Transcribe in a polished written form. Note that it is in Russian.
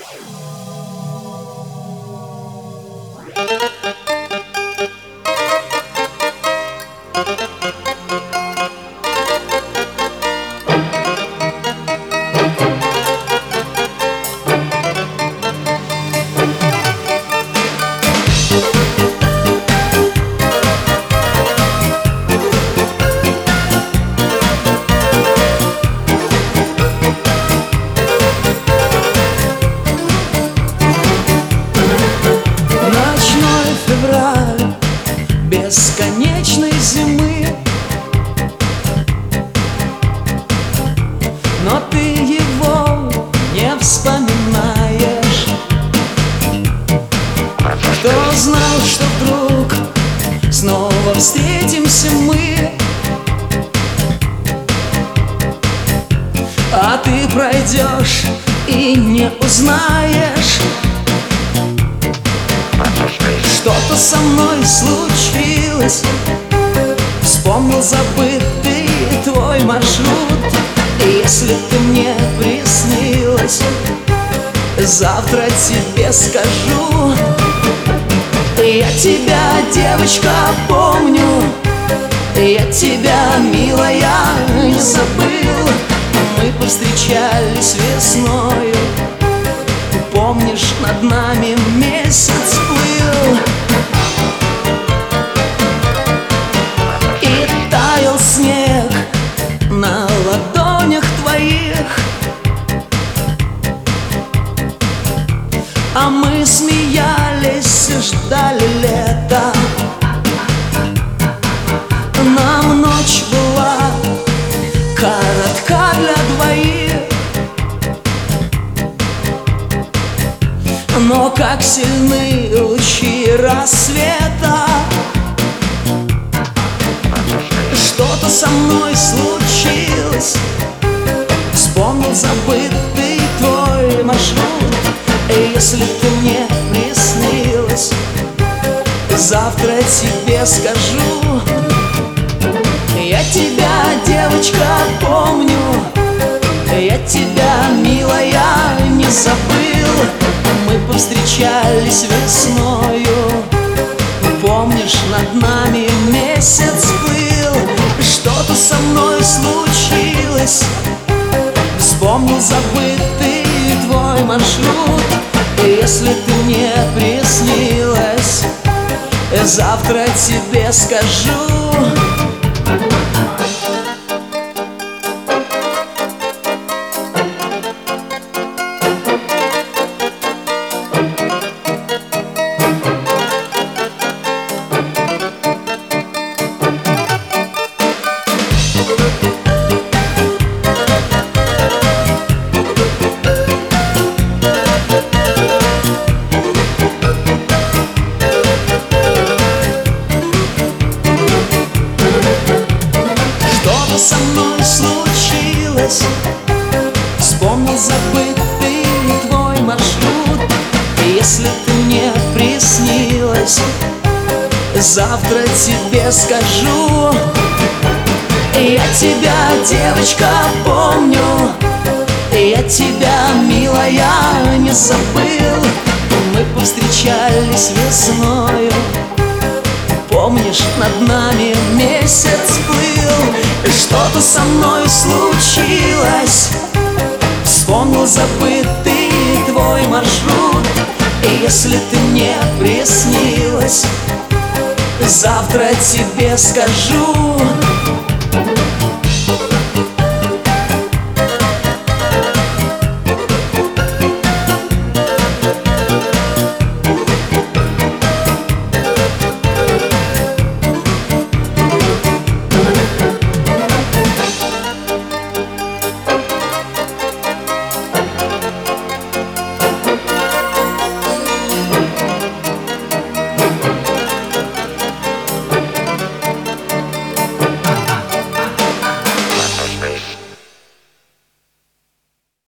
Бесконечной зимы, но ты его не вспоминаешь. Кто знал, что вдруг снова встретимся мы, а ты пройдешь и не узнаешь. Что-то со мной случилось, вспомнил забытый твой маршрут. И если ты мне приснилась, завтра тебе скажу. Я тебя, девочка, помню, я тебя, милая, не забыл. Мы повстречались весною, помнишь, над нами месяц плыл. И таял снег на ладонях твоих, а мы смеялись и ждали лета. Нам ночь была коротка для двоих, но как сильны лучи рассвета. Что-то со мной случилось, вспомнил забытый твой маршрут. И если ты мне приснилась, завтра тебе скажу. Я тебя, девочка, помню, я тебя, милая, не забыл. Мы повстречались весною, помнишь, над нами месяц плыл. Что-то со мной случилось, вспомнил забытый твой маршрут. И если ты мне приснилась, завтра тебе скажу. Со мной случилось, вспомнил забытый твой маршрут. И если ты мне приснилась, завтра тебе скажу. Я тебя, девочка, помню, я тебя, милая, не забыл. Мы повстречались весною, помнишь, над нами месяц плыл. Что-то со мной случилось, вспомнил забытый твой маршрут. И если ты мне приснилась, завтра тебе скажу.